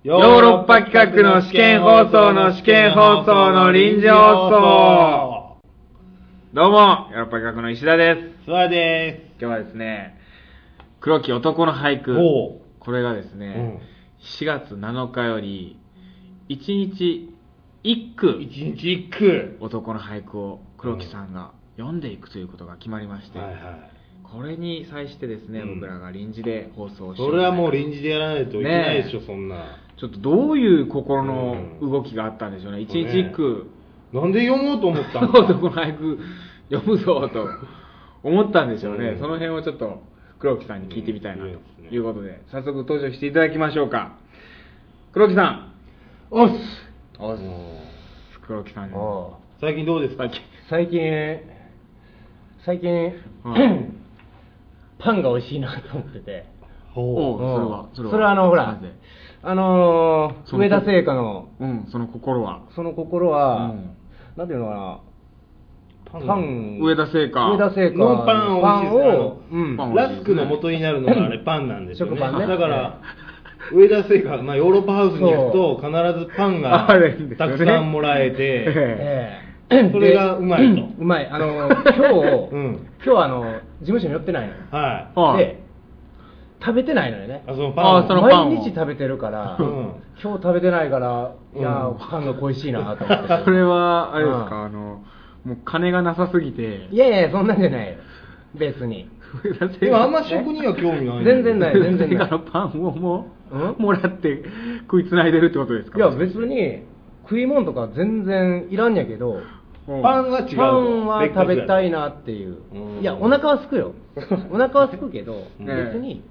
ヨーロッパ企画の試験放送の試験放送の臨時放送。どうも、ヨーロッパ企画の石田です。 諏訪です。 今日はですね、黒木男の俳句。これがですね、4月7日より、1日1句、男の俳句を黒木さんが読んでいくということが決まりまして、これに際してですね、僕らが臨時で放送して、 それはもう臨時でやらないといけないでしょ、そんな。 ちょっとどういう心の動きがあったんでしょうね。一日一句、 なんで読もうと思ったの男の俳句読むぞと思ったんでしょうね。その辺をちょっと黒木さんに聞いてみたいなということで、早速登場していただきましょうか。黒木さん。 おっす。 黒木さん。 最近どうですか？ 最近、パンが美味しいなと思ってて。 それはほら、上田製菓の、 その心は、 なんていうのかな、 パン、上田製菓のパンを、ラスクの元になるのがあれパンなんですよね。だから、上田製菓、ヨーロッパハウスに行くと必ずパンがたくさんもらえて、それがうまいと。 うまい。今日事務所に寄ってないの。で、食べてないのよね。 そのパンを毎日食べてるから、今日食べてないから、いやパンが恋しいなと思って。 それは、あれですか、もう金がなさすぎて。 いやいや、そんなんじゃないよ。別に。 でもあんま食には興味ない。 全然ない、全然ない。 のパンをもらって食いつないでるってことですか？ いや、別に食い物とか全然いらんやけど、 パンは違う。 パンは食べたいなっていう。いや、お腹はすくよ。お腹はすくけど、別に、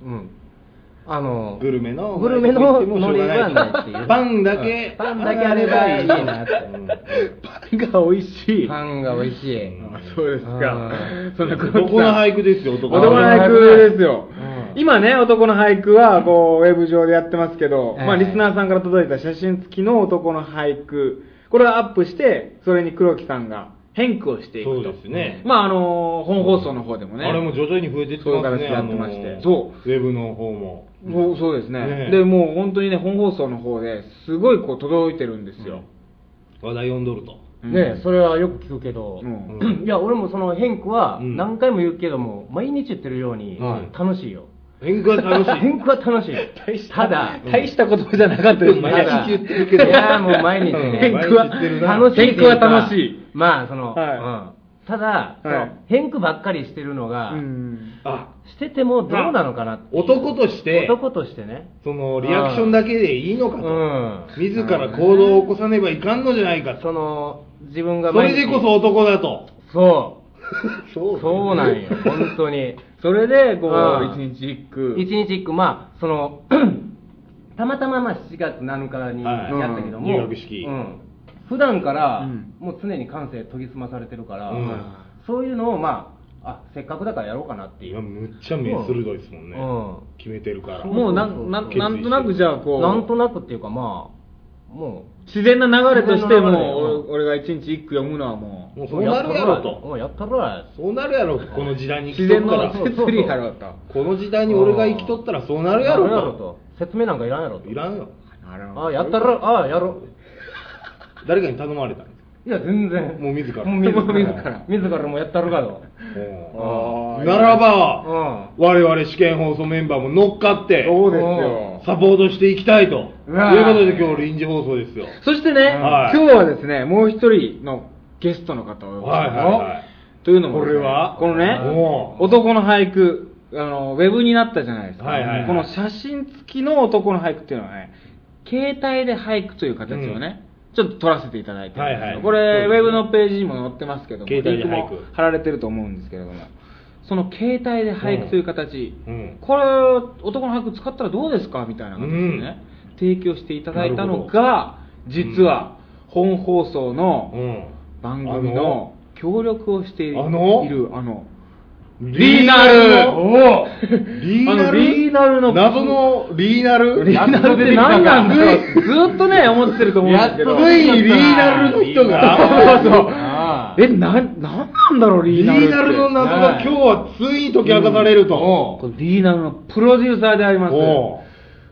グルメのノリはないっていう。 パンだけあればいいなって。 パンが美味しい。 パンが美味しい。 そうですか。そんな男の俳句ですよ、 男の俳句ですよ。今ね、男の俳句は、ウェブ上でやってますけど、リスナーさんから届いた写真付きの男の俳句、これをアップして、それに黒木さんが編句をしていくと。 そうですね。 本放送の方でもね。 あれも徐々に増えてってますね。 やってまして。 そう。ウェブの方も。 そうですね。で、もう本当にね、本放送の方ですごい届いてるんですよ。 話題読んどると。 ね、それはよく聞くけど、いや、俺もその編句は何回も言うけども、毎日言ってるように楽しいよ。 編句は楽しい。 編句は楽しい。ただ、 大した言葉じゃなかったです。 毎日言ってるけど。 いや、もう毎日ね。 編句は楽しい。編句は楽しい。 ただ、編句ばっかりしてるのが、しててもどうなのかなって。 男としてね。 そのリアクションだけでいいのかと。自ら行動を起こさねばいかんのじゃないかと。 自分がそれでこそ男だと。 そうなんよ、本当に。 それで、一日一句。 たまたま7月7日にやったけども、 入学式。 普段からもう常に感性研ぎ澄まされてるから、そういうのをせっかくだからやろうかなっていう。 むっちゃ目鋭いですもんね。決めてるから。 もうなんとなくじゃあなんとなくっていうかもう自然な流れとしても俺が一日一句読むのはもうそうなるやろと。 やったろや。 そうなるやろ、この時代に生きとったら。自然の摂理やろと。 この時代に俺が生きとったらそうなるやろと。 説明なんかいらんやろと。 いらんよ。 やったろ、やろう。 誰かに頼まれたんですか？ いや、全然。 もう自らもやったるかと。 ならば、我々試験放送メンバーも乗っかって、 そうですよ。 サポートしていきたいと。いうことで今日臨時放送ですよ。 そしてね、今日はですね、もう一人のゲストの方をお呼びします。というのも、このね、男の俳句、ウェブになったじゃないですか。この写真付きの男の俳句っていうのはね、携帯で俳句という形をね、ちょっと撮らせていただいてるんですけど、これウェブのページにも載ってますけども、リンクも貼られてると思うんですけれども、その携帯で俳句という形、これ男の俳句使ったらどうですかみたいな形でね、提供していただいたのが、実は本放送の番組の協力をしているリーナルの謎のリーナルって何なんだろうずっとね思ってると思うんですけど、 ついにリーナルの人がなんなんだろうリーナルって。 リーナルの謎が今日はついに解き明かされると。 リーナルのプロデューサーであります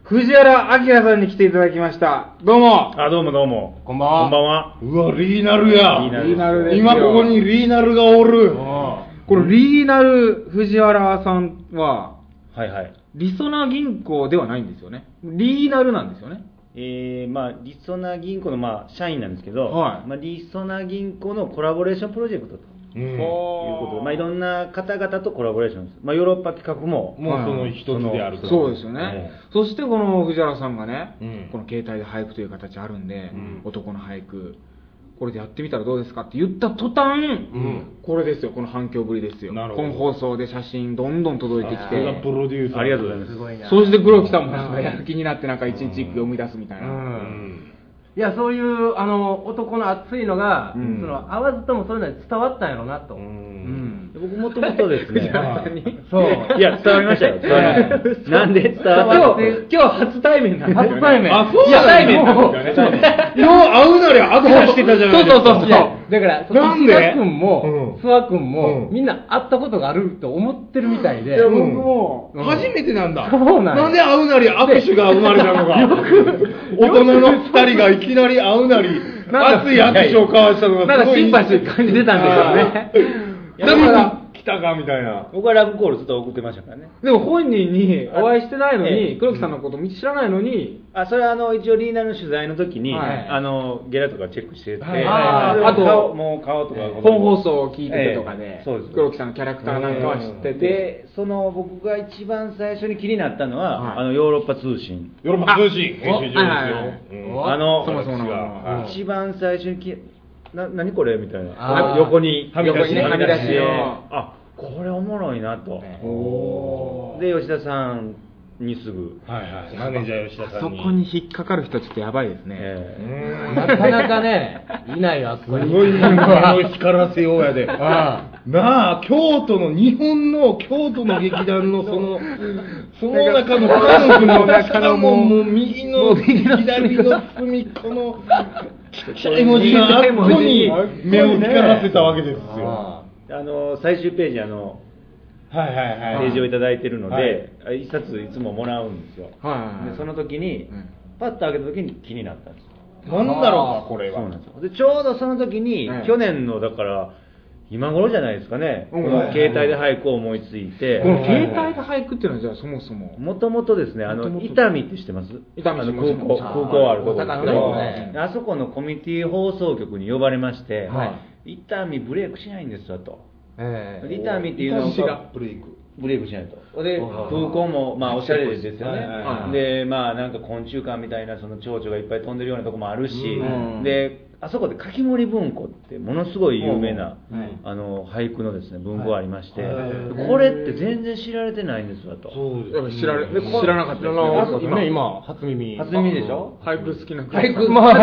藤原明さんに来ていただきました。どうも。 どうもどうも。 こんばんは。 こんばんは。うわ、リーナルや。 リーナルですよ。 今ここにリーナルがおる。 このリーナル藤原さんは、 はいはい。 りそな銀行ではないんですよね。リーナルなんですよね。 まあ、りそな銀行の、まあ、社員なんですけど、 はい。 まあ、りそな銀行のコラボレーションプロジェクトと。いうことで、まあ、いろんな方々とコラボレーションです。まあ、ヨーロッパ企画も、 もうその一つであると。 そうですよね。そしてこの藤原さんがね、この携帯で俳句という形あるんで、男の俳句、これでやってみたらどうですかって言った途端、これですよ、この反響ぶりですよ。本放送で写真どんどん届いてきて。 プロデューサー。ありがとうございます。すごいな。 そして黒木さんもなんかやる気になってなんか一日一句読み出すみたいな。 いや、そういう男の熱いのが、その会わずともそういうのに伝わったんやろなと。 僕もともとですね、 そう。 いや、伝わりましたよ。なんで伝わった今日初対面なんですよね。 初対面。 あ、そうなんですよね。 今日会うなり握手してたじゃないですか。 そう。だから、なんで須田君も、諏訪君も、みんな会ったことがあると思ってるみたいで。 僕も、 初めてなんだ。 そうなんで会うなり握手が生まれたのか。大人の二人がいきなり会うなり、熱い握手を交わしたのがすごい。なんかシンパシー感じてたんですよね。 だから来たかみたいな。僕はラブコールずっと送ってましたからね。 でも本人にお会いしてないのに、黒木さんのこと知らないのに、 それは一応リーナの取材の時に、ゲラとかチェックしてて、 あともう顔とか本放送を聞いててとかで、黒木さんのキャラクターなんかは知ってて、 で、僕が一番最初に気になったのは、ヨーロッパ通信。 ヨーロッパ通信編集長ですよ。 そもそも一番最初に何これみたいな。 横にはみ出しを。 これおもろいなと。で、吉田さんにすぐ。マネージャー吉田さんに。 そこに引っかかる人ちょっとやばいですね。 なかなかね、いないよ、あそこに。 すごい光らせようやで。なあ、日本の京都の劇団のその中の家族の中のもう右の左の隅っこのちっちゃい文字があっこに目を光らせたわけですよ。最終ページページをいただいてるので、一冊いつももらうんですよ。でその時にパッと開けた時に気になったんですよ。なんだろうかこれは。そうなんですよ。でちょうどその時に去年のだから今頃じゃないですかね。この携帯で俳句を思いついて。 この携帯で俳句っていうのはじゃあそもそも。 もともとですね、伊丹って知ってます？伊丹空港あるところですね。あそこのコミュニティ放送局に呼ばれまして、伊丹ブレイクしないんですよと。伊丹っていうのがブレイクしないと。で、空港もまあおしゃれですよね。で、まあなんか昆虫館みたいなその蝶々がいっぱい飛んでるようなとこもあるし、で、あそこで柿森文庫ってものすごい有名な俳句のですね文庫がありまして、これって全然知られてないんですわと。 知らなかったですね。 今初耳でしょ。 俳句好きな俳句まあ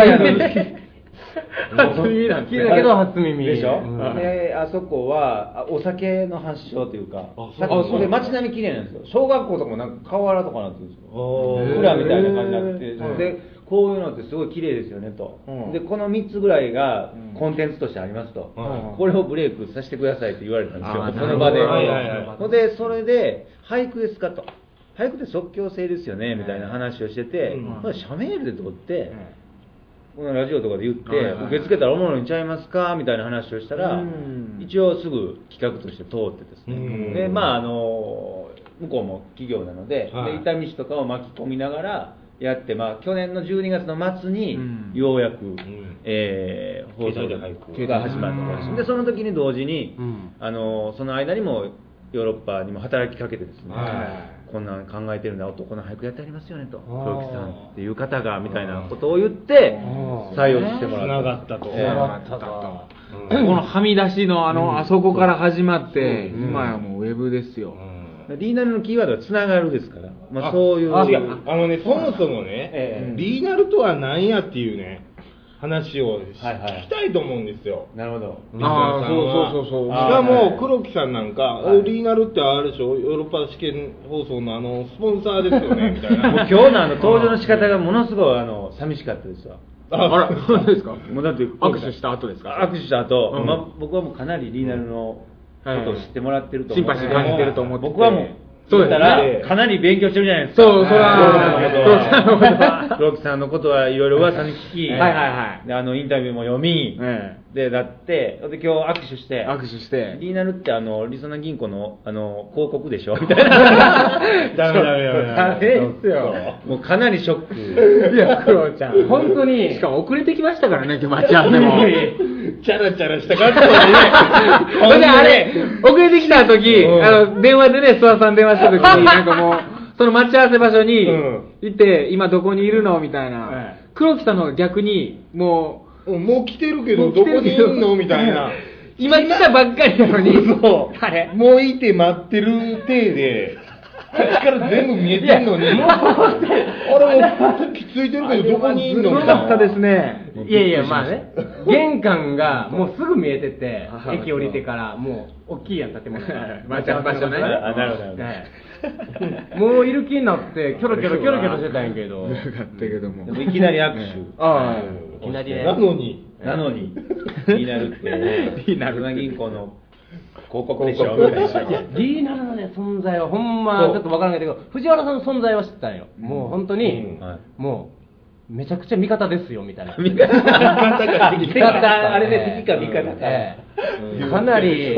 初耳なんですけど初耳でしょ。であそこはお酒の発祥というか、で街並み綺麗なんですよ。小学校とかもなんか河原とかなってるんですよ。蔵みたいな感じになってて、でこういうのってすごい綺麗ですよねと。でこの3つぐらいがコンテンツとしてありますと。これをブレイクさせてくださいって言われたんですよ。その場で。でそれで俳句ですかと。俳句って即興性ですよねみたいな話をしてて、社メールで撮って。このラジオとかで言って受け付けたらおもろいんちゃいますかみたいな話をしたら、一応すぐ企画として通ってですね、でまあ向こうも企業なので、伊丹市とかを巻き込みながらやって、まあ去年の12月の末にようやく放送が始まったんです。でその時に同時にその間にもヨーロッパにも働きかけてですね、こんなん考えてるんだ、男の俳句やってありますよねと、黒木さんっていう方がみたいなことを言って採用してもらったと。 このはみ出しのあそこから始まって今やもうウェブですよ。 リーナルのキーワードはつながるですから、まあそういうそもそもね、リーナルとは何やっていうね話を聞きたいと思うんですよ。 なるほど。 そう。しかも黒木さんなんか、リーナルってあれでしょ、ヨーロッパ試験放送のスポンサーですよねみたいな。もう今日の登場の仕方がものすごい寂しかったですわ。 あら、そうですか。 もうだって握手した後ですか。 握手した後、僕はもうかなりリーナルのことを知ってもらってると思う。 シンパシー感じてると思って。 僕はもうそうだらかなり勉強してるじゃないですか。 そう、それは黒木さんのことはいろいろ噂に聞き、 はいはいはい。 でインタビューも読み、で今日握手して、リーナルってりそな銀行の広告でしょみたいな。ダメですよ。もうかなりショック。 いや、黒ちゃん。 本当に。 しかも遅れてきましたからね、今日待ち合わせも。 チャラチャラした格好でね。 ほんであれ、遅れてきた時、電話でね、諏訪さん電話した時に、なんかもう、その待ち合わせ場所に行って、今どこにいるのみたいな。黒木さんの方が逆に、もう来てるけど、どこにいるのみたいな。 今来たばっかりなのに。 そう。もういて待ってる体で、こっちから全部見えてんのに。あれもきついてるけど、どこにいるのみたいな。 よかったですね。 いやいや、まあね。玄関がもうすぐ見えてて、駅降りてから、もう、大きいやん、建物が。 待ち合わせ場所ね。 なるほど。もういる気になって、キョロキョロしてたんやけど。 よかったけども。 いきなり握手。 いきなりね。 なのに、リーナルって、リーナル銀行の広告でしょみたいな。 リーナルのね、存在はほんま、ちょっとわからないけど、藤原さんの存在は知ったんよ。もう本当に、もう、めちゃくちゃ味方ですよ、みたいな。味方、 あれで敵か味方か。 かなり、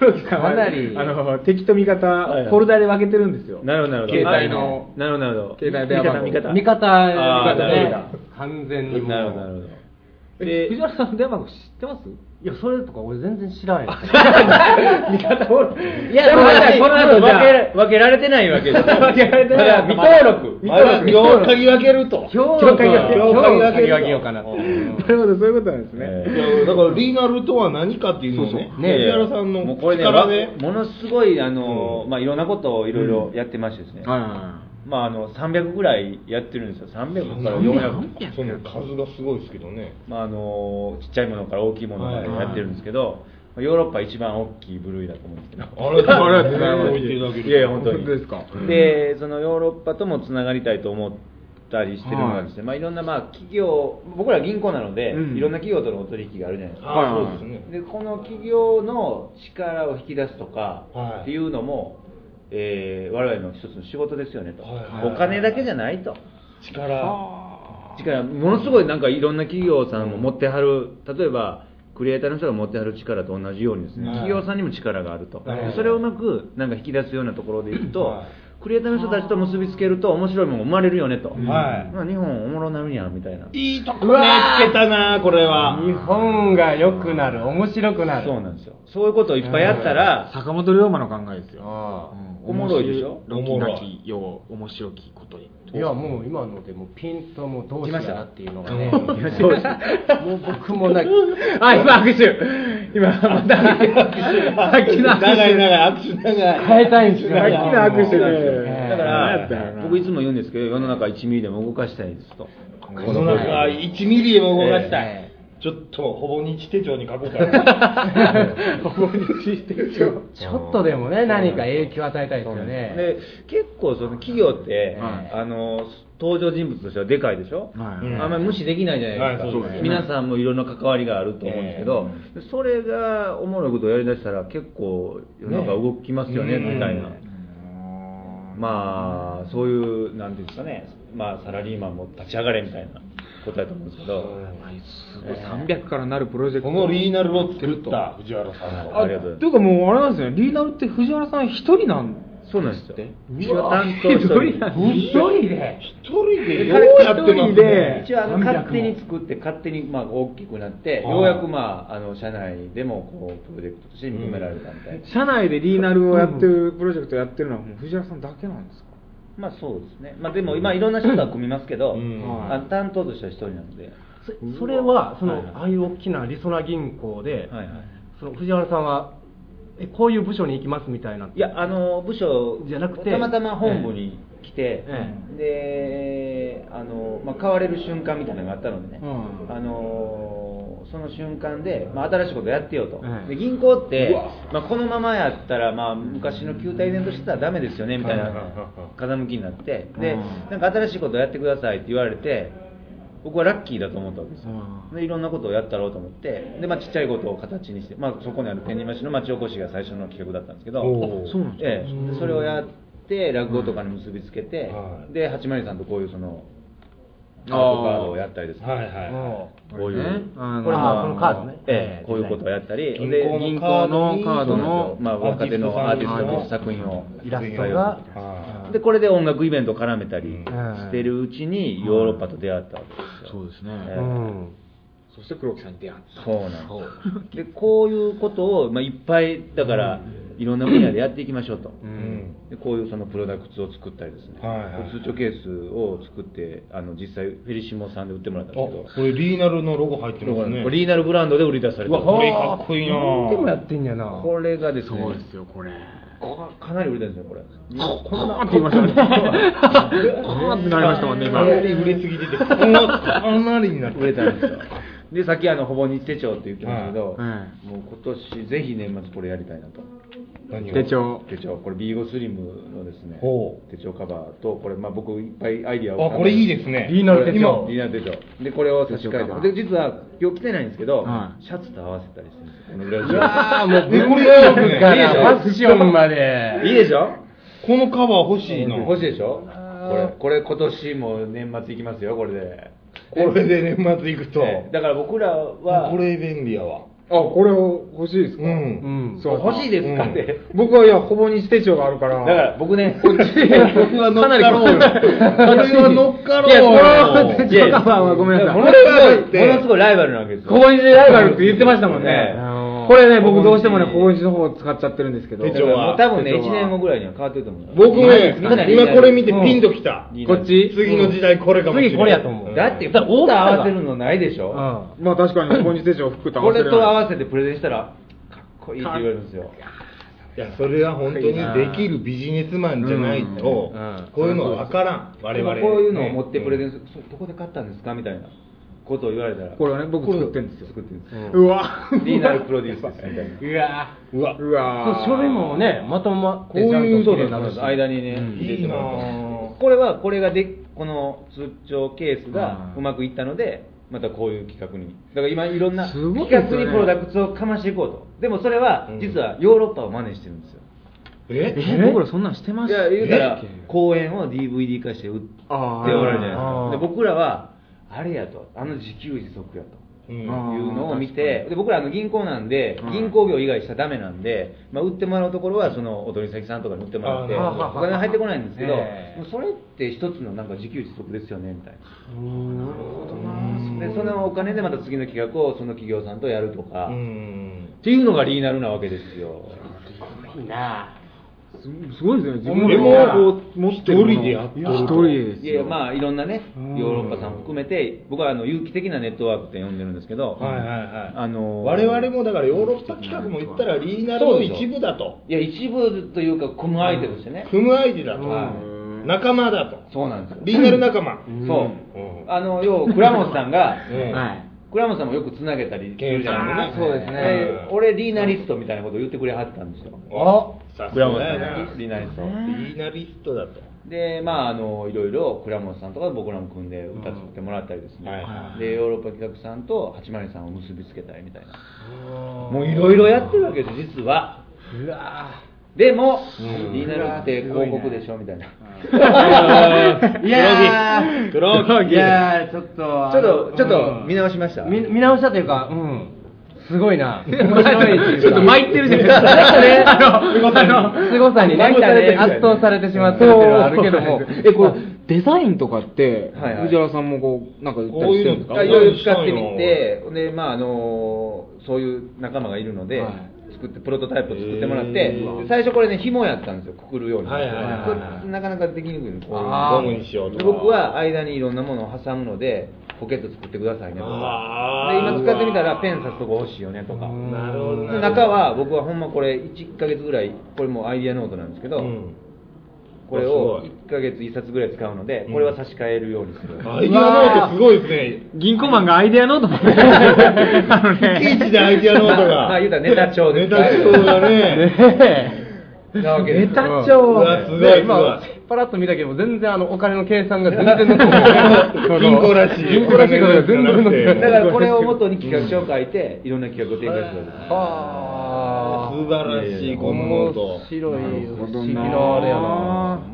敵と味方、フォルダで分けてるんですよ。 なるほど。 携帯の。 なるほど。 携帯電話。 味方ね。完全にもう。 なるほど。 藤原さんの電話番号知ってます？ いや、それとか俺全然知らんよ。 味方おる。 いや、この後分けられてないわけです。 分けられてない。 未登録。今日嗅ぎ分けると。 今日嗅ぎ分けようかなと。 なるほど、そういうことなんですね。 だからリーナルとは何かっていうのをね、藤原さんの力で。ものすごい、いろんなことをいろいろやってましてですね。300ぐらいやってるんですよ。300から400。その数がすごいですけどね。ちっちゃいものから大きいものまでやってるんですけど、ヨーロッパ一番大きい部類だと思うんですけど。あれいや、本当に。で、そのヨーロッパともつながりたいと思ったりしてるのがですね、いろんな企業、僕ら銀行なので、いろんな企業とのお取引があるじゃないですか。そうですね。で、この企業の力を引き出すとかっていうのも、我々の一つの仕事ですよねと、お金だけじゃないと、力ものすごいなんかいろんな企業さんも持ってはる、例えばクリエイターの人が持ってはる力と同じようにですね、企業さんにも力があると、それをうまくなんか引き出すようなところでいくと、クリエイターの人たちと結びつけると面白いものが生まれるよねと、日本おもろなるんやみたいな。いいとこねつけたな、これは。 日本が良くなる、面白くなる。 そうなんですよ。そういうことをいっぱいやったら、 坂本龍馬の考えですよ。 おもろいでしょ。 ロキなきよう面白きことに。 いや、もう今のでもピンともうどうしたなっていうのがね。もう僕も今握手。今またさっきの握手。 長い握手変えたいんですよ。 さっきの握手で。だから僕いつも言うんですけど、世の中1ミリでも動かしたいですと。世の中1ミリでも動かしたい。ちょっとほぼ日手帳に書こうかな。 ほぼ日手帳。 ちょっとでもね、何か影響を与えたいですよね。 で、結構その企業って、登場人物としてはでかいでしょ。あんまり無視できないじゃないですか。皆さんもいろんな関わりがあると思うんですけど、それがおもろいことをやりだしたら結構世の中動きますよね、みたいな。そういうなんていうんですかね、サラリーマンも立ち上がれみたいなことだと思うんですけど、 300からなるプロジェクト、 このリーナルを作った藤原さんの。 ありがとうございます。というかもうあれなんですよね、リーナルって藤原さん一人なんそうなんですよ。 一応担当一人でようやってますね。 一応勝手に作って勝手に大きくなって、ようやく社内でもこうプロジェクトとして認められたみたいな。 社内でリーナルをやってるプロジェクトをやってるのはもう藤原さんだけなんですか？ そうですね。でも今いろんな人が組みますけど、担当としては一人なので。 それはああいう大きなりそな銀行で、その藤原さんはこういう部署に行きますみたいな。 いや、部署じゃなくてたまたま本部に来て、で変われる瞬間みたいなのがあったのでね、その瞬間で、新しいことやってよと、で銀行って、このままやったら、昔の旧態依然としてたらダメですよねみたいな風向きになって、でなんか新しいことやってくださいって言われて、僕はラッキーだと思ったわけですよ。でいろんなことをやったろうと思って、でちっちゃいことを形にして、そこにある天神町の町おこしが最初の企画だったんですけど、それをやっって落語とかに結びつけて、で802さんとこういうそのアートカードをやったりですね、こういうこれもこのカードね、こういうことをやったり、 銀行のカードの若手のアーティストの作品をイラストがでこれで音楽イベントを絡めたりしてるうちにヨーロッパと出会ったわけですよ。 そうですね。そして黒木さんに出会った。 そうなんです。でこういうことをいっぱいだからいろんな分野でやっていきましょうと。でこういうそのプロダクツを作ったりですね、通帳ケースを作って実際フェリシモさんで売ってもらったんですけど、 これリーナルのロゴ入ってますね。 リーナルブランドで売り出された。 これかっこいいな。 でもやってんやな。 これがですね、 そうですよこれ。 かなり売れたんですよこれ。 こんなって言いましたね。こんってなりましたもんね今。 売れすぎててかなりになって売れたんですよ。でさっきほぼ日手帳って言ってましたけど、もう今年ぜひ年末これやりたいなと。 手帳これビーゴスリムのですね手帳カバーとこれ僕いっぱいアイディアをこれいいですね。 リーナル手帳でこれを差し替えてで実は今日着てないんですけどシャツと合わせたりしてるんですよこの裏地を。 ああもう文房具からファッションまでいいでしょ。 このカバー欲しいの。 欲しいでしょ。これ今年も年末いきますよこれで。 これで年末行くと、 だから僕らはこれ便利やわ。 これ欲しいですか。 そう欲しいですかって。 僕はいやほぼ日手帳があるから。 だから僕ねこっち僕は乗っかろうよ。これは乗っかろうよ。 いやこの手帳カバーはごめんなさい。 これはものすごいライバルなわけですよ。 ほぼ日ライバルって言ってましたもんね。これね僕どうしてもねほぼ日の方を使っちゃってるんですけど。 手帳は多分ね1年後ぐらいには変わってると思う。 僕ね今これ見てピンときた。 こっち次の時代これかもしれない。 次これやと思う。 だって服と合わせるのないでしょ。 まあ確かにほぼ日手帳服と合こわせる。 れと合わせてプレゼンしたらかっこいいって言われるんですよ。 いやそれは本当にできるビジネスマンじゃないとこういうの分からん。我々 こういうのを持ってプレゼンする。どこで買ったんですかみたいなことを言われたら、 これはね僕作ってるんですよ。 作ってるんです。 うわリーナルプロデュースですみたいな。 うわ書類もねまとまってこういうちゃんとそうです間にね入れてもらって、これがこの通帳ケースがうまくいったのでまたこういう企画にだから今いろんな企画にプロダクツをかましていこうと。でもそれは実はヨーロッパを真似してるんですよ。 僕らそんなんしてました。 言うたら公演を DVD 化して売っておられるじゃないですか。で僕らはあれやと自給自足やというのを見て、で僕ら銀行なんで銀行業以外しちゃダメなんで、売ってもらうところはそのお取り先さんとかに売ってもらってお金入ってこないんですけど、それって一つの自給自足ですよねみたいな。でそのお金でまた次の企画をその企業さんとやるとかっていうのがリーナルなわけですよ。 すごいな。 すごいですよね。自分でも一人でやってる。 一人ですよ。 いやいろんなねヨーロッパさん含めて僕は有機的なネットワークって呼んでるんですけど、 我々もだからヨーロッパ企画も言ったらリーナルの一部だと。 いや一部というか組む相手としてね。 組む相手だと。仲間だと。 そうなんですよ。 リーナル仲間。 そう。要は倉本さんが倉本さんもよくつなげたりするじゃないですか。 そうですね。 俺リーナリストみたいなことを言ってくれはったんですよ。 倉本さんリーナリスト。 リーナリストだと。 でいろいろ倉本さんとか僕らも組んで歌作ってもらったりですね。でヨーロッパ企画さんと802さんを結びつけたいみたいな。もういろいろやってるわけです実は。でもリーナルって広告でしょみたいな。 いやー黒木。 いやーちょっと見直しました。 見直したというかすごいな。面白いっていうか。 ちょっと参ってるじゃないですか。 凄さにね、圧倒されてしまってるっていうのはあるけども。 これデザインとかって藤原さんもなんか言ったりしてるんですか？ いろいろ使ってみて、でそういう仲間がいるので。作ってプロトタイプを作ってもらって最初これね紐やったんですよ。くくるようになかなかできにくいんです。ゴムにしようと。 僕は間にいろんなものを挟むのでポケット作ってくださいねとかで今使ってみたらペン刺すとこ欲しいよねとか。 なるほど。 中は僕はほんまこれ1ヶ月ぐらいこれもアイディアノートなんですけどこれを1ヶ月1冊ぐらい使うのでこれは差し替えるようにする。 アイディアノートすごいですね。 銀行マンがアイディアノートもいちいちでアイディアノートが言うたらネタ帳です。 ネタ帳がねなわけです。 ネタ帳すごいすごい。 パラッと見たけど全然お金の計算が全然残ってない銀行らしい銀行らしいことが全然残ってない。 だからこれを元に企画書を書いていろんな企画を展開するんです。 素晴らしいこのノート。 面白い不思議なあれやな。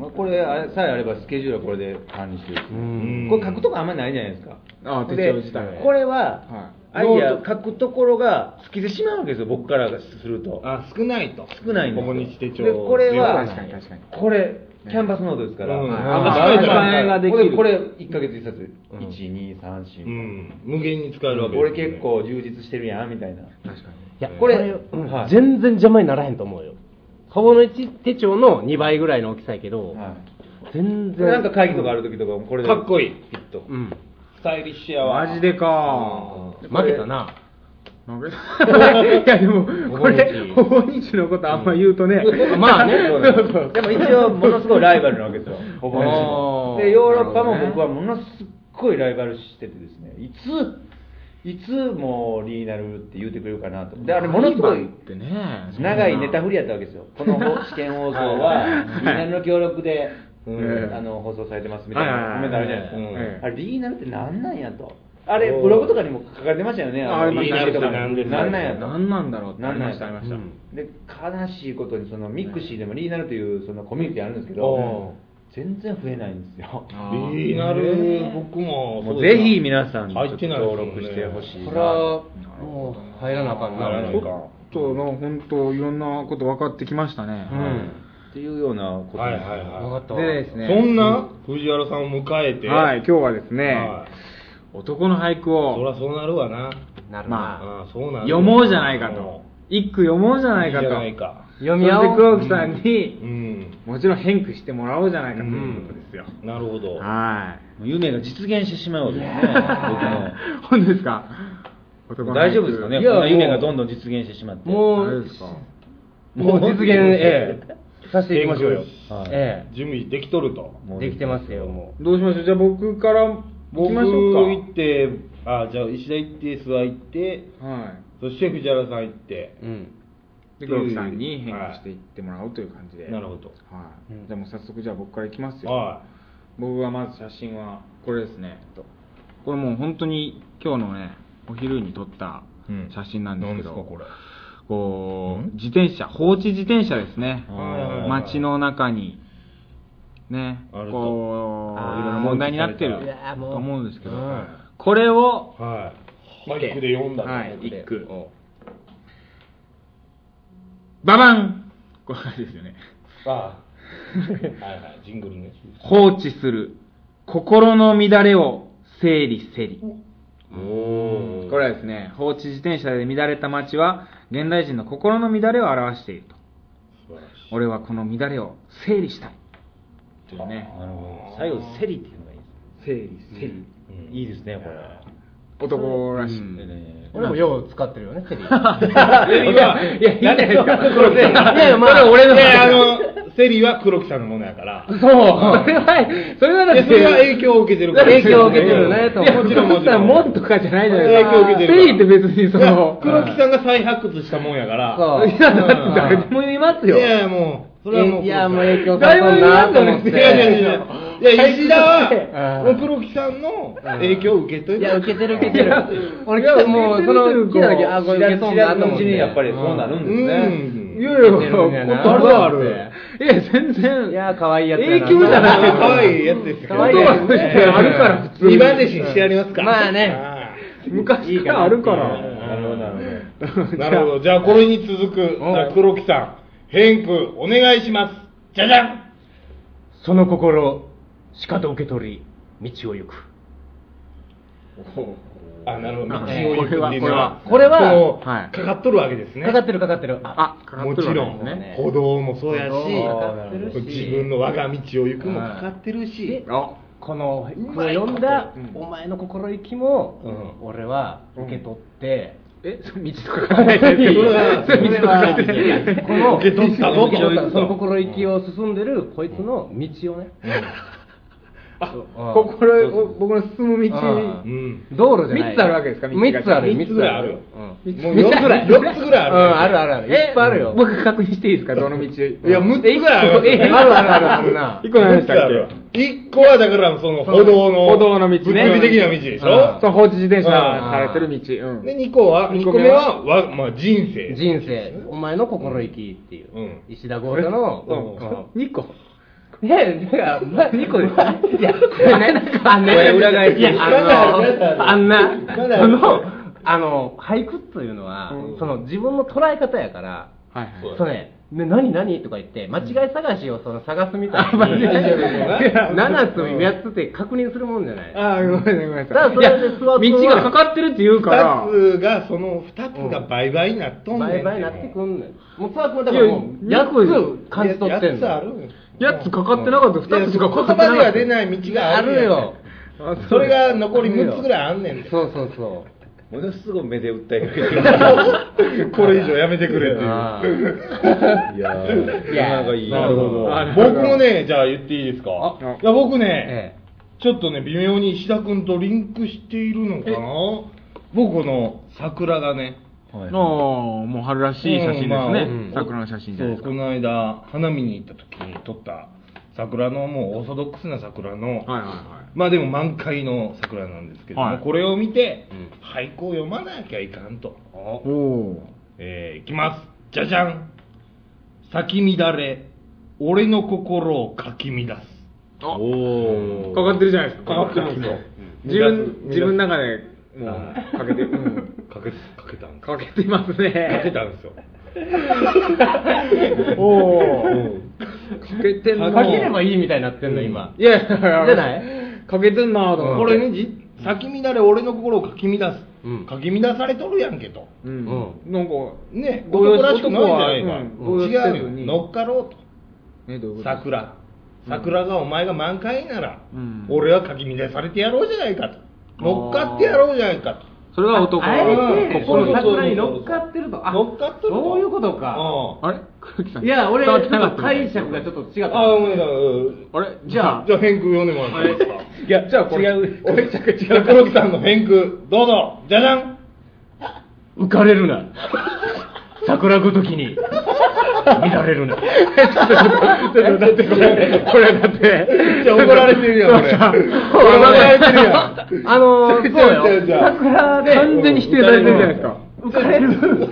これさえあればスケジュールはこれで管理してる。これ書くとこあんまりないじゃないですか。 手帳自体。 これはアイディア書くところが尽きてしまうわけですよ、僕からすると。 少ないと。 少ないんですよ。 ここに手帳。 でこれは確かにこれキャンバスノートですから。 ができる。 これ1ヶ月1冊1、2、3、4。 無限に使えるわけです。これ結構充実してるやんみたいな。 確かに。いやこれ全然邪魔にならへんと思うよ。ほぼの1手帳の2倍ぐらいの大きさやけど、全然なんか会議とかある時とかもこれでかっこいい。 ピッと。 スタイリッシュやわ。 マジでか。 負けたな。 いやでもこれほぼ日のことあんま言うとね、 まあね。でも一応ものすごいライバルなわけですよ。ほぼ日。でヨーロッパも僕はものすごいライバルしててですね、いつもリーナルって言うてくれるかなと。であれものすごい長いネタ振りやったわけですよ。この試験放送はリーナルの協力で放送されてますみたいなコメントあるじゃないですか。あれリーナルって何なんやと。あれブログとかにも書かれてましたよね。 リーナルって何なんやと。何なんだろうってありました。 で悲しいことにそのミクシーでもリーナルというそのコミュニティあるんですけど。全然増えないんですよ。 リーナル僕もぜひ皆さん登録してほしい。 これはもう入らなあかんな。 ちょっと本当いろんなこと分かってきましたね。 っていうようなことでですね。 そんな藤原さんを迎えて、 今日はですね、男の俳句をそりゃそうなるわな。 読もうじゃないかと。一句読もうじゃないかと。読み合おう。黒木さんにもちろん変句してもらおうじゃないかということですよ。 なるほど。 夢が実現してしまうわけですね。 本当ですか。 大丈夫ですかね。こんな夢がどんどん実現してしまって。 もう実現させていきましょうよ。 準備できとると。 できてますよ。もうどうしましょう。じゃあ僕から行きましょうか。 僕行って、じゃあ石田行って諏訪行って、そして藤原さん行って。 で黒木さんに変化していってもらおうという感じで。 なるほど。 じゃあもう早速じゃあ僕からいきますよ。僕はまず写真はこれですね。これもう本当に今日のねお昼に撮った写真なんですけど、こう自転車、放置自転車ですね。街の中にね、こういろいろ問題になってると思うんですけど、これを一句で読んだ。 一句。ババン、こういう感じですよね。 ジングルね。 放置する心の乱れを整理せり。これはですね、放置自転車で乱れた街は現代人の心の乱れを表していると。俺はこの乱れを整理したいというね。 最後セリっていうのがいいです。 整理、 いいですねこれ。 男らしい。 俺もよう使ってるよね、セリ。 セリは、 いや、いいじゃないですか。 いや、まあ、 俺の。セリは黒木さんのものやから。 そう。それはだって。 それは影響を受けてるから。 影響を受けてるね、と。 もちろん、もちろん。門とかじゃないじゃないですか。 影響を受けてる。 セリって別にその。 黒木さんが再発掘したもんやから。 そう。いや、だって誰でも言いますよ。 いや、もう。それはもう。 いや、もう影響されたんだと思って。 いや、石田は、もう黒木さんの影響を受けてる。 いや、受けてる。俺、もう、その、聞いただけ、これ受けそうだと思って。 やっぱりそうなるんですね。 いやいや、ことある。いや、全然。 いや、可愛いやつ。 影響じゃない。 可愛いやつですよ。 可愛いやつ。 あるから、普通に。 二番弟子にしてやりますか。 まあね。 昔からあるから。 なるほど。じゃあ、これに続く、黒木さん、変句、お願いします。じゃじゃん。 その心、しかと受け取り、道を行く。 なるほど。道を行くっていうのは、 これは、 かかっとるわけですね。 かかってる。 かかってるもちろん、歩道もそうやし、自分の我が道を行くもかかってるし、 この読んだお前の心意気も、俺は受け取って、 道とか書いてないですけど、 この受け取ったその心意気を進んでるこいつの道をね、 僕の進む道、 道路じゃない。 3つあるわけですか？ 3つある。 3つぐらいある。 もう4つぐらい。 4つぐらいある。 ある。いっぱいあるよ。 僕確認していいですか？どの道。いや、6つぐらいある。 あるな。 1個何でしたっけ ？1個はだからその歩道の道ね。 物理的な道でしょ？ そう、放置自転車されてる道。 で、2個目は、人生。 人生。お前の心意気っていう。石田豪太の 2個。 いや、2個です。いや、裏返し。いや、俳句というのは、その自分の捉え方やから、そうね、何とか言って、間違い探しを探すみたいに、7つ8つって確認するもんじゃない。 ああ、ごめんなさい。道がかかってるって言うから。 2つが、その2つが倍々になっとんねん。 倍々になってくんねん。もうツアー君はだからもう、8つ感じ取ってんの。 8つかかってなかった、2つしかかかってなかった。 言葉では出ない道があるよ。それが残り6つぐらいあんねん。 そうそうそう。 ものすごい目で訴えるこれ以上やめてくれっていう。 いやなんかいい。 なるほど。僕もね、じゃあ言っていいですか。いや僕ね、ちょっとね微妙に石田君とリンクしているのかな。僕の桜がね、 もう春らしい写真ですね。桜の写真じゃないですか。 この間花見に行った時に撮った桜のもうオーソドックスな桜の、まあでも満開の桜なんですけども、これを見て俳句を読まなきゃいかんと。いきます。じゃじゃん。咲き乱れ俺の心をかき乱す。 かかってるじゃないですか。 かかってるんですよ。 自分の中でもうかけてかけてますね。 かけたんですよ。 かけてんの。 かければいいみたいになってんの今。 いやじゃない。 かけてんなと思って。 これね、咲き乱れ俺の心をかき乱す。かき乱されとるやんけと。 なんかね、男らしくないじゃないか。違うよ。乗っかろうと。桜がお前が満開なら、俺はかき乱されてやろうじゃないかと。乗っかってやろうじゃないかと。 それは男あえてこの桜に乗っかってると。 乗っかってると。 そういうことか。 あれいや、俺ちょっと解釈がちょっと違った。 あれじゃあ偏空読んでもらっていいですか。 いや、じゃあこれ違う。 黒木さんの偏空どうぞ。じゃじゃん。 浮かれるな。桜ごときに見られるな。だってこれだって。 怒られてるやん、これ。怒られてるやん。 そうよ。桜で完全に否定されてるじゃないですか。 浮かれる。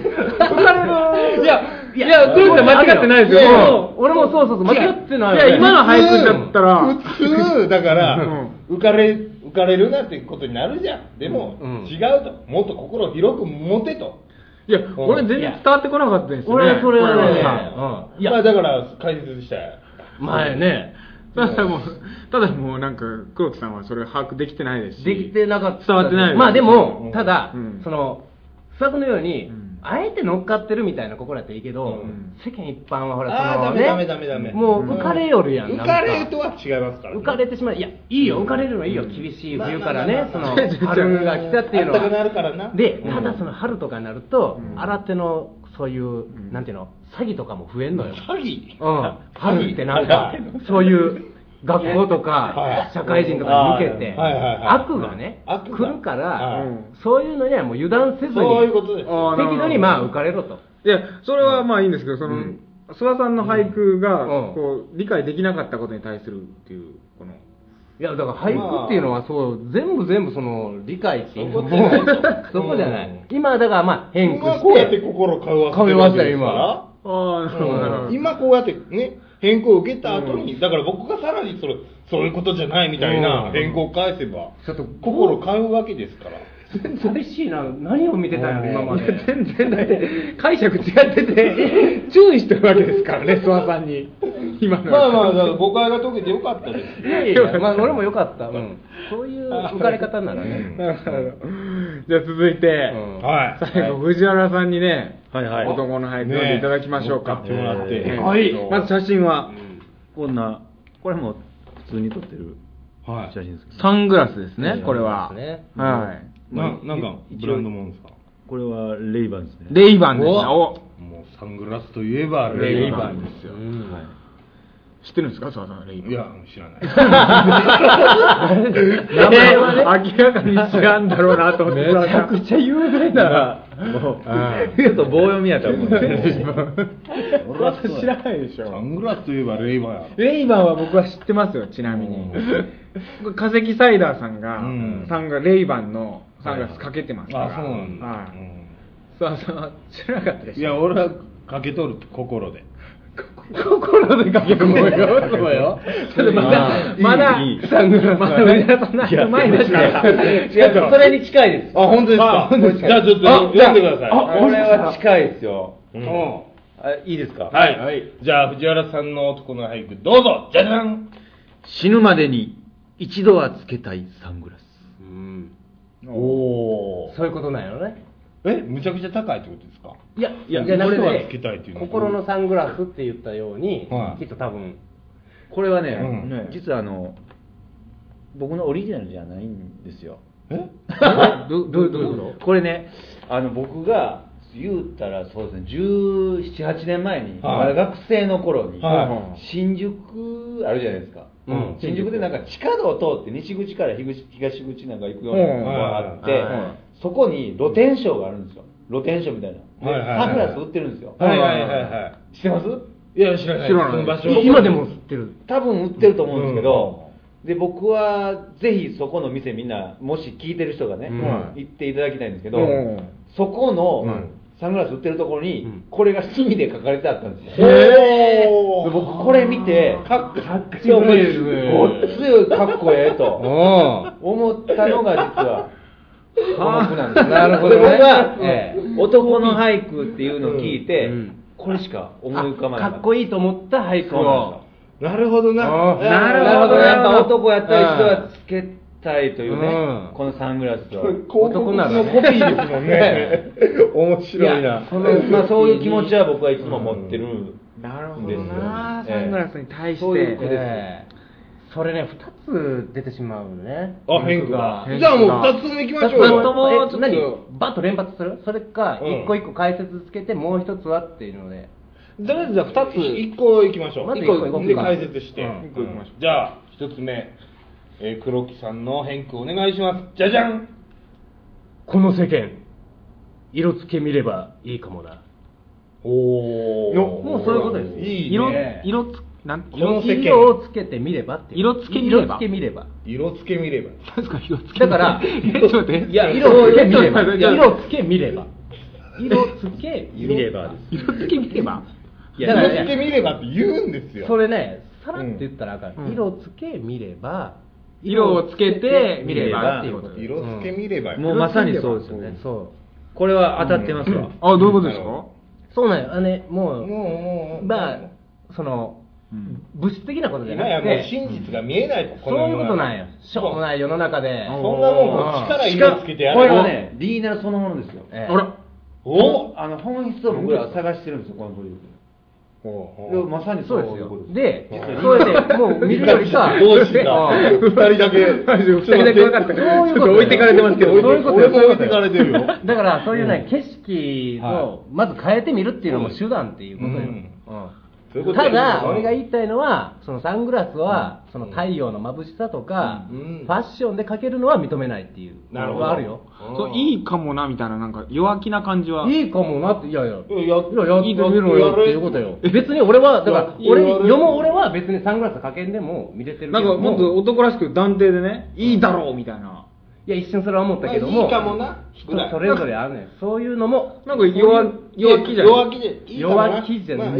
いや、どうして間違ってないですよ。 俺もそう間違ってない。 いや、今の俳句だったら。 普通、だから、浮かれるなってことになるじゃん。でも、違うと。もっと心を広く持てと。 いや、俺全然伝わってこなかったですよね。 俺それはね、 いやだから解説したよ。 前ね。 ただもうなんか黒木さんはそれ把握できてないですし。 できてなかった。 伝わってないです。 まあでもただその不作のようにあえて乗っかってるみたいな心やったらいいけど、世間一般はほらそのね、 ダメもう浮かれよるやん。 浮かれとは違いますから。 浮かれてしまう。いや、いいよ、浮かれるのはいいよ。厳しい冬からね、その春が来たっていうのは。 暖かくなるからな。 で、ただその春とかになると、新手のそういうなんていうの、詐欺とかも増えんのよ。 詐欺？ 春ってなんかそういう学校とか社会人とかに向けて悪がね来るから、そういうのにはもう油断せずにそういうことです。 適度にまあ浮かれろと。 いや、それはまあいいんですけど、その諏訪さんの俳句がこう理解できなかったことに対するっていうこの。 いや、だから俳句っていうのはそう全部その理解っていうのもそこじゃない。今だからまあ変化してこうやって心買うわけですから。今こうやってね変更を受けた後に、だから僕がさらにそういうことじゃないみたいな変更を返せば心買うわけですから。 寂しいな。何を見てたんやろ今まで。 全然だって解釈違ってて注意してるわけですからね、諏訪さんに。今のまあだから誤解が解けてよかったです。 いやまあ俺もよかった。そういう浮かれ方ならね。 じゃあ続いて最後藤原さんにね、男の俳句読んでいただきましょうか。 ってもらって。 まず写真はこれも普通に撮ってる写真ですけど。 サングラスですね、これは。はい。 なんかブランドもんですか？ これはレイバンですね。 レイバンです。 もうサングラスといえばレイバンですよ。 知ってるんですか、澤さん、レイバン。 いや、知らない。 名前はね、明らかに知らんだろうなと思って。 めちゃくちゃ有名な。 ちょっと棒読みやったらもう。 俺は知らないでしょ。 サングラスといえばレイバンやろ。 レイバンは僕は知ってますよ、ちなみに。化石サイダーさんがレイバンのサングラスかけてますから。 あ、そうなんだ。 澤さんは知らなかったでしょ。 いや、俺はかけとる心で。 心でかけるもんよ。そうよ。まだ、サングラスはそんな前だし。違う、それに近いです。 あ、本当ですか。じゃあちょっと読んでください。 これは近いですよ。 いいですか。 はい。じゃあ藤原さんの男の俳句どうぞ。じゃじゃん。 死ぬまでに一度はつけたいサングラス。 おー、そういうことなんやろね。 むちゃくちゃ高いってことですか。 いやこれはつけたいっていうのは心のサングラスって言ったように、きっと多分これはね、実は僕のオリジナルじゃないんですよ。 どういうこと？ これね、僕が言うたらそうですね、17、8年前に、まだ学生の頃に、新宿あるじゃないですか。新宿でなんか地下道を通って西口から東口なんか行くようなのがあって、そこに露天商があるんですよ。露天商みたいな。サングラス売ってるんですよ。知ってます？ いや、知らない。その場所今でも売ってる。 多分売ってると思うんですけど、で僕はぜひそこの店みんなもし聞いてる人がね、行っていただきたいんですけど、そこのサングラス売ってるところにこれが墨で書かれてあったんですよ。僕これ見てかっこいい、ごっついかっこええと思ったのが実はこの句なんです。なるほどね。僕が男の俳句っていうのを聞いて、これしか思い浮かばない。 かっこいいと思った俳句を。 なるほどな。 なるほど。やっぱ男やったら一度はつけたいというね、このサングラスを。 男ならね。 コピーですもんね。面白いな。 まあそういう気持ちは僕はいつも持ってるんですよ。 なるほどな。サングラスに対して。 そういう句です。 それね、2つ出てしまうね。 変化が。じゃあもう2つ目いきましょうよ。 何バッと連発する？それか、1個1個解説つけて、もう1つはっていうので。 とりあえずじゃあ2つ。 1個いきましょう。 まず1個で解説して。じゃあ、1つ目。黒木さんの変句お願いします。じゃじゃん。 この世間、色付け見ればいいかもな。もうそういうことです。 いいね。 色をつけてみればっていう。 色付け見れば。 色付け見れば。 何ですか色付け。 だから、 ちょっと待って。 いや、色付け見れば。色付け見れば。色付け見ればです。 色付け見れば。 色付け見ればって言うんですよ。 それね、さらって言ったらあかん。色付け見れば。 色をつけて見ればっていうこと。 色付け見れば。 もうまさにそうですよね。そう。これは当たってますわ。 あ、どういうことですか？そうなんよ。もう、まあ、物質的なことじゃなくて。 今やもう真実が見えないと。 そういうことなんよ。しょうもない世の中で。 そんなもん力色つけてやる。 これはね、リーナルそのものですよ。 あら。 本質を僕らは探してるんですよ、このプロジェクト。まさにそうですよ。 で、それで、もう見るよりか、 どうした二人だけ分かった。 ちょっと置いてかれてますけど、 そういうことよ。置いてかれてるよ。 だから、そういうね、景色をまず変えてみるっていうのも手段っていうことよ。ただ、俺が言いたいのは、そのサングラスは、その太陽の眩しさとか、ファッションでかけるのは認めないっていうのがあるよ。 いいかもなみたいな、なんか弱気な感じは。 いいかもなって、やってみろよっていうことよ。別に俺は、だから、俺は別にサングラスかけんでも見れてるけども。 なんかもっと男らしく断定でね、いいだろうみたいな。 いや、一瞬それは思ったけども。 いいかもな。 人それぞれあるねん。そういうのも。 なんか弱気じゃない。 弱気じゃない。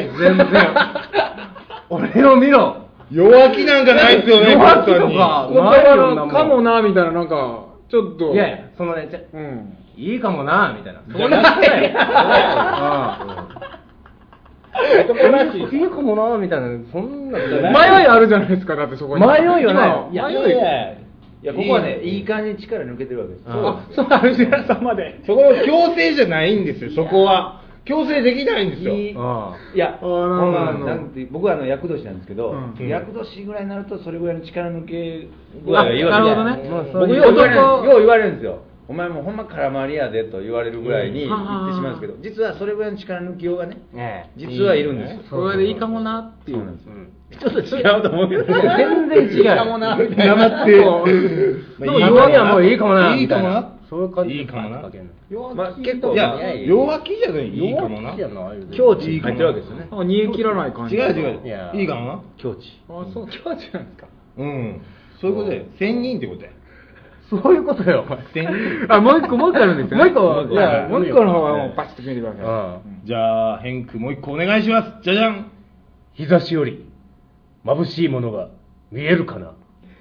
全然。俺を見ろ。 弱気なんかないっすよね、 弱気とか。 かもな、みたいな、なんか、ちょっと。 いやいや、そのね、いいかもな、みたいな。そんなことない。いいかもな、みたいな。そんな。 迷いあるじゃないですか、だってそこに。 迷いよね。 いや、ここはね、いい感じに力抜けてるわけです。 そう、アルジェラさんまで。 そこは強制じゃないんですよ、そこは。強制できないんですよ。 いや、僕は厄年なんですけど、厄年ぐらいになると、それぐらいの力抜け具合がいいわけで。なるほどね。僕、よう言われるんですよ。お前もうほんま空回りやでと言われるぐらいに言ってしまうんですけど、実はそれぐらいの力抜きようがね、実はいるんですよ。 それでいいかもなっていう。 ちょっと違うと思うけど、 全然違う。いいかもなみたいな。生って。弱みはもういいかもな。 いいかもな。 そういう感じ。 いいかもな。 結構、 いや、弱気じゃない。いいかもな。 境地入ってるわけですよね。 煮え切らない感じ。 違う。いいかもな。 境地。 あ、そう、境地なんですか。 うん。そういうことで、仙人ってことや。 そういうことよ。 あ、もう一個あるんですよ。 もう一個の方はもうバチッと決めてください。 じゃあ、変句もう一個お願いします。じゃじゃん。 日差しより眩しいものが見えるかな。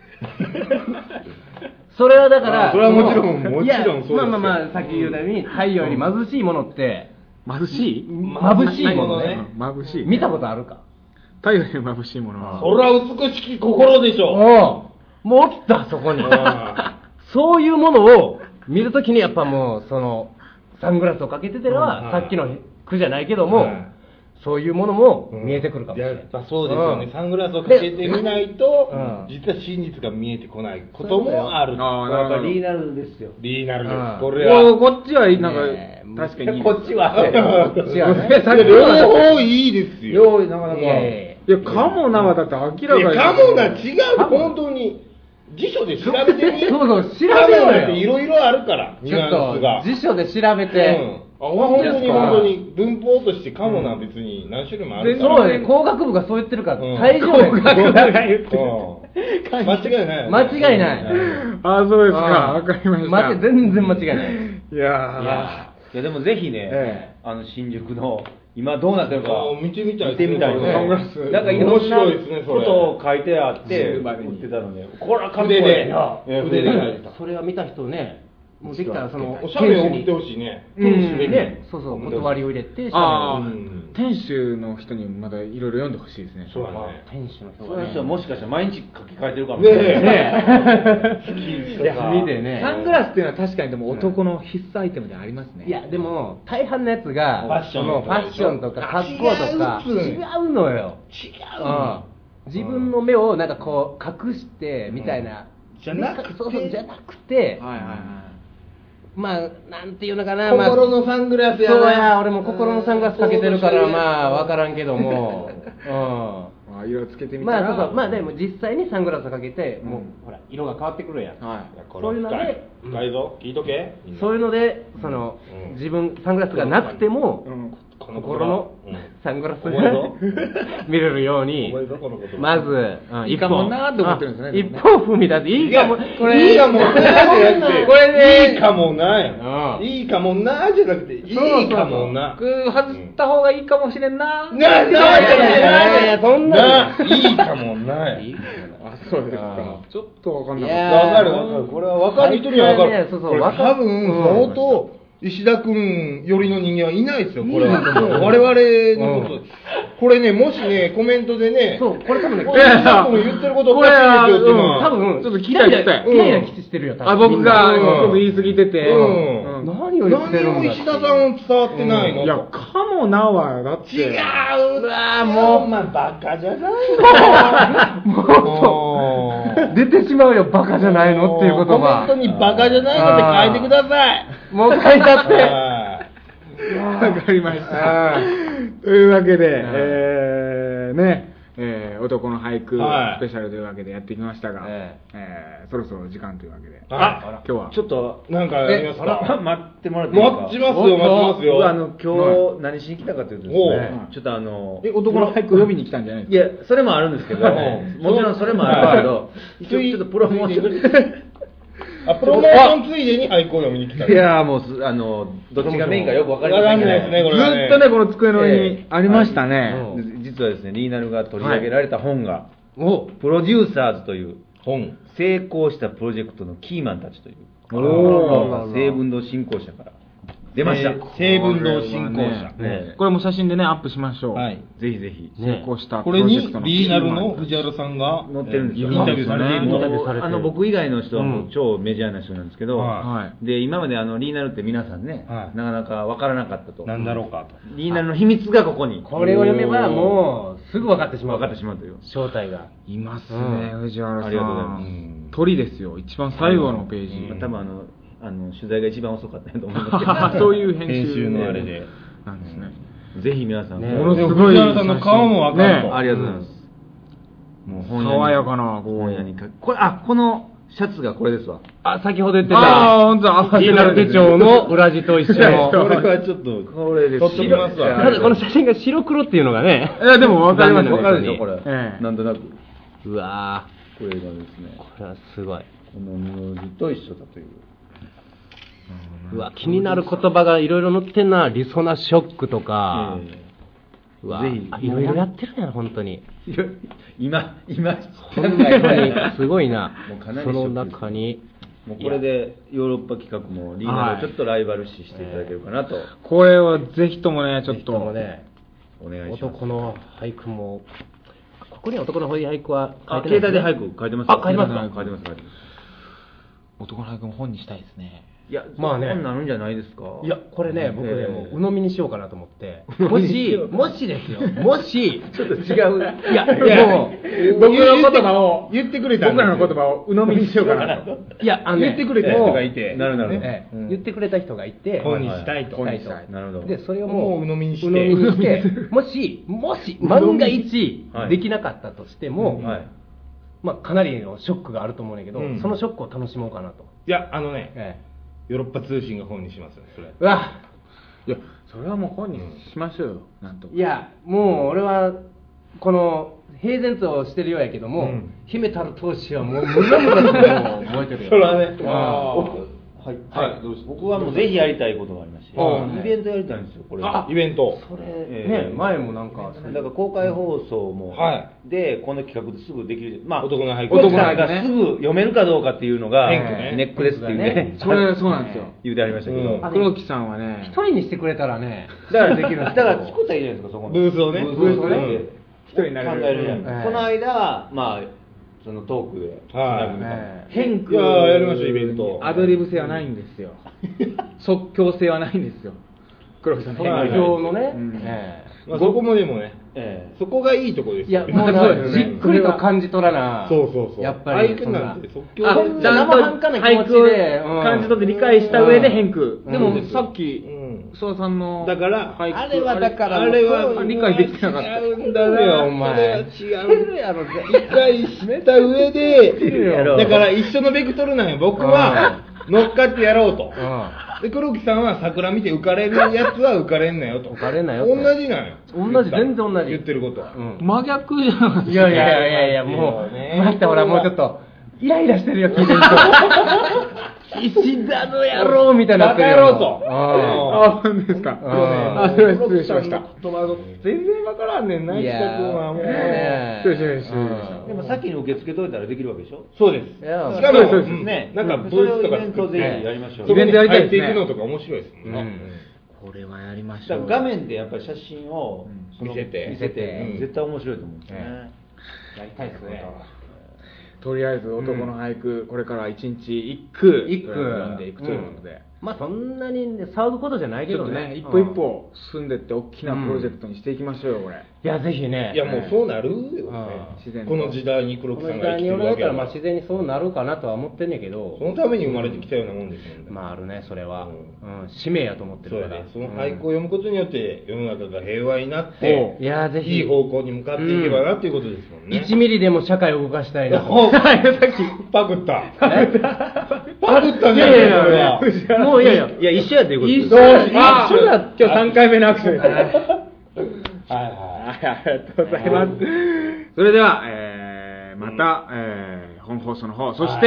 それはだからそれはもちろんそうですよ。 まあさっき言ったように太陽より眩しいものって眩しいものね。 眩しい。 見たことあるか。 太陽より眩しいものは。 それは美しき心でしょ。 もう来たそこに。そういうものを見るときにやっぱもうそのサングラスをかけててはさっきの句じゃないけども。そういうものも見えてくるかもしれない。 そうですよね。サングラスをかけてみないと、実は真実が見えてこないこともある。 やっぱリーナルですよ。 リーナルです。これは。 こっちはなんか、確かに。 こっちは。 両方いいですよ。 なかなか。いや、かもなはだって明らかに。 かもな違う、本当に。辞書で調べてみ。 そう、調べようよ。 いろいろあるから、 ちょっと、辞書で調べて。 本当に文法としてかもな別に何種類もあるから。 そうね、工学部がそう言ってるから大丈夫。工学部が言ってる。 間違いない。 間違いない。 あ、そうですか。わかりました。 全然間違いない。 いやでもぜひね、新宿の今どうなってるか見てみたいですね。なんかいろんなことを書いてあって売ってたので、これは紙で筆で書いてた。 それは見た人ね。もうできたらそのおしゃれを売ってほしいね。 店主でね、そう断りを入れて、 店主の人にまだいろいろ読んでほしいですね。 そうだね。 店主の人がね。その人はもしかしたら毎日書き換えてるかもしれない。 ね。 サングラスっていうのは確かにでも男の必須アイテムでありますね。 いやでも大半のやつがファッションとか格好とか違うのよ。 違う。 自分の目をなんかこう隠してみたいな。 じゃなくて。まあ、なんていうのかな、 心のサングラスやな。 そうや、俺も心のサングラスかけてるから、まあ、わからんけども。 色つけてみたら。 まあでも実際にサングラスかけて、もう、ほら、色が変わってくるやん。そういうので、 深いぞ、聞いとけ。 そういうので、自分、サングラスがなくても、心のサングラスが見れるように、まず、 いいかもなーって思ってるんですね。 一歩踏み出して、いいかも、 これいいかもなーじゃなくて、これいいかもなー。いいかもなーじゃなくて、いいかもな。 外った方がいいかもしれんなー。 いやそんな。 いいかもなー。 あ、そうですか。ちょっとわかんない。 わかる。これはわかる人にはわかる。多分、相当、石田君よりの人間はいないですよ、これは。我々のこと。これね、もしね、コメントでね、 そう、これ多分ね、 石田君言ってることおかしいですよっていうのは。 多分、 ちょっと聞きたい。 キラキラしてるよ、多分。僕が言い過ぎてて。 何を言ってるんだ。 何を石田さん伝わってないの？ いや、かもなは、だって。 違うわ、もう、お前バカじゃないの。 もう、出てしまうよ、バカじゃないのっていう言葉。 コメントにバカじゃないのって書いてください。 もう書いてあって。 わかりました。というわけで、男の俳句スペシャルというわけでやってきましたが、そろそろ時間というわけで、今日はちょっとなんかやりますか？ 待ってもらっていいですか？ 待ちますよ。 今日何しに来たかというとですね、ちょっと男の俳句読みに来たんじゃないですか？ いや、それもあるんですけど、もちろんそれもあるけど、一応ちょっとプロモーション。 プロモーションついでに俳句を読みに来た。 いやもうどっちがメインかよく分かりませんけど、 ですね、これはね。 ずっとね、この机の上にありましたね。 実はですね、リーナルが取り上げられた本が、プロデューサーズという本、成功したプロジェクトのキーマンたちという、成文堂新興社から出ました。 成文堂新興社。 これも写真でね、アップしましょう。 はい。ぜひぜひ。 成功したプロジェクトのキーマン。これにリーナルの藤原さんが載ってるんですよ。 インタビューされているの。僕以外の人はもう超メジャーな人なんですけど、で、今までリーナルって皆さんね、なかなか分からなかったと。 なんだろうかと。 リーナルの秘密がここに。 これを読めばもうすぐ分かってしまう。 分かってしまうという。 正体が。 いますね、藤原さん。 ありがとうございます。 鳥ですよ、一番最後のページ。 多分取材が一番遅かったと思いますけど、 そういう編集のあれでなんですね。 ぜひ皆さん、 ものすごい藤原さんの顔も分かると。 ありがとうございます。 もう爽やかな本屋にこのシャツがこれですわ。 先ほど言ってた本当だ、 リーナル手帳の裏地と一緒の。 これはちょっとこれです。 ただこの写真が白黒っていうのがね。 いやでも分かります。 分かるでしょこれ。なんとなく。 うわー、これがですね。 これはすごい。 この名字と一緒だという。 うわ、気になる言葉がいろいろ載ってんな。リソナショックとか、 ぜひいろいろやってるんやな本当に。 今本当にすごいな。もうかなりその中にもうこれでヨーロッパ企画もリーナとちょっとライバル視していただけるかなと。 これはぜひともねちょっとお願いします。男の俳句もここに男の俳句は書いてない、携帯で俳句書いてます。 書いてますか。 書いてます。 男の俳句も本にしたいですね。 いや、まあね、本になるんじゃないですか。 いや、これね、僕ね、もう鵜呑みにしようかなと思って、もしですよ、もし、 ちょっと違う。 いや、もう、 僕の言葉を、 言ってくれた僕らの言葉を鵜呑みにしようかなと。 いや、 言ってくれた人がいて、 なる言ってくれた人がいて、 本にしたいと。 なるほど。 で、それをもう、 鵜呑みにして、もし、万が一、できなかったとしても、まあ、かなりのショックがあると思うんだけど、そのショックを楽しもうかなと。 いや、ヨーロッパ通信が本にしますね、それ。 いや、それはもう本にしましょうよ、なんとか。 いや、もう俺は、この、平然としてるようやけども、秘めたる闘志はもう、無駄無駄と覚えてるよ。 それはね、どうぞ。僕はもうぜひやりたいことがありまして、イベントやりたいんですよ、これ。 イベント。それ、ね、前もなんか、 だから公開放送も、で、この企画ですぐできる。まあ、 男の俳句がすぐ読めるかどうかっていうのが、ネックですっていうね。 そうなんですよ。 言うてありましたけど。 黒木さんはね、 一人にしてくれたらね、 だからできる。だから作ったらいいじゃないですか、そこの。ブースをね。 一人になれる。 この間、まあ、そのトークで変句やりましょう、イベント。 アドリブ性はないんですよ。即興性はないんですよ。黒木さんの変況のね。 そこもでもね、そこがいいとこですよ。 いや、もうじっくりと感じ取らな。 そう。 やっぱり俳句なんて即興ちゃんと俳句を感じ取って理解した上で変句。でもさっき諏訪さんのだからあれは理解できてなかった。 違うんだよお前。違うやろ。理解した上で、だから一緒のベクトルなんよ。僕は乗っかってやろうと。で黒木さんは桜見て浮かれるやつは浮かれんなよと。 浮かれんなよ。 同じなんよ。 全然同じ。 言ってることは。 真逆じゃない。 いやもう待ってほらもうちょっとイライラしてるよ聞いてる人。石田の野郎みたいになってるよ。 バカ野郎と。 そうですか。失礼しました。 全然わからんねんな、石田君はもう。 失礼しました。 でも先に受け付けといたらできるわけでしょ。 そうです。 しかもね、なんかブースとか作ってやりましょう。 イベントやりたいですね。 入っていくのとか面白いですもんね。 これはやりましょう。 画面でやっぱり写真を見せて絶対面白いと思うんですね。 やりたいですね。 とりあえず男の俳句、これから1日1句読んでいくということで、 まあそんなに騒ぐことじゃないけどね、 一歩一歩進んでって大きなプロジェクトにしていきましょうよこれ。 いやぜひね。 いやもうそうなるよね。この時代に黒木さんが生きてるわけだから、 自然にそうなるかなとは思ってんねんけど、 そのために生まれてきたようなもんですもんね。 まああるねそれは、使命やと思ってるから。 その俳句を読むことによって世の中が平和になって、 いやぜひいい方向に向かっていけばなっていうことですもんね。 1ミリでも社会を動かしたいな。さっきパクったね。 もういや一緒やっていうことです。 一緒だ。 今日3回目のアクション。ありがとうございます。それでは、また、本放送の方、そして、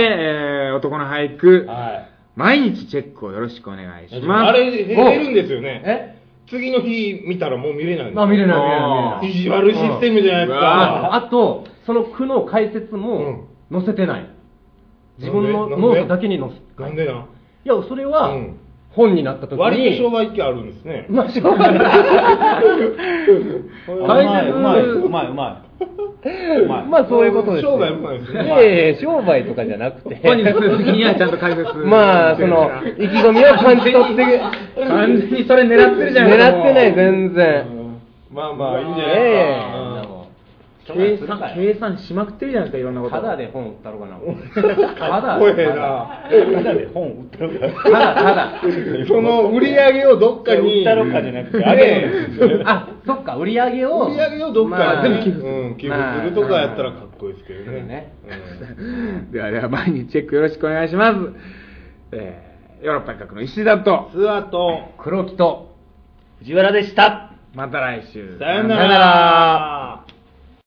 男の俳句、毎日チェックをよろしくお願いします。 あれ、減るんですよね。次の日見たらもう見れない。 見れない。 意地悪システムじゃないですか。 あと、その句の解説も載せてない。自分のノートだけに載せ。 なんでな。 いや、それは、本になった時に。 割と商売機あるんですね。 まあ、商売。 うまい。 まあ、そういうことです。 商売うまいですね。 商売とかじゃなくて。 本にする時にはちゃんと解説。 まあ、その、意気込みを感じ取って。 完全にそれ狙ってるじゃないですか。 狙ってない、全然。 まあ、いいんじゃないですか。 計算しまくってるじゃないですか、いろんなこと。 ただで本売ったろかな。 ただで本売ったろかな。 ただ。 その売り上げをどっかに。売ったろかじゃなくて、 そっか、売り上げをどっか全部寄付するとかやったらかっこいいですけどね。 では、毎日チェックよろしくお願いします。ヨーロッパ企画の石田と、 諏訪と、 黒木と、 藤原でした。 また来週。 さよなら。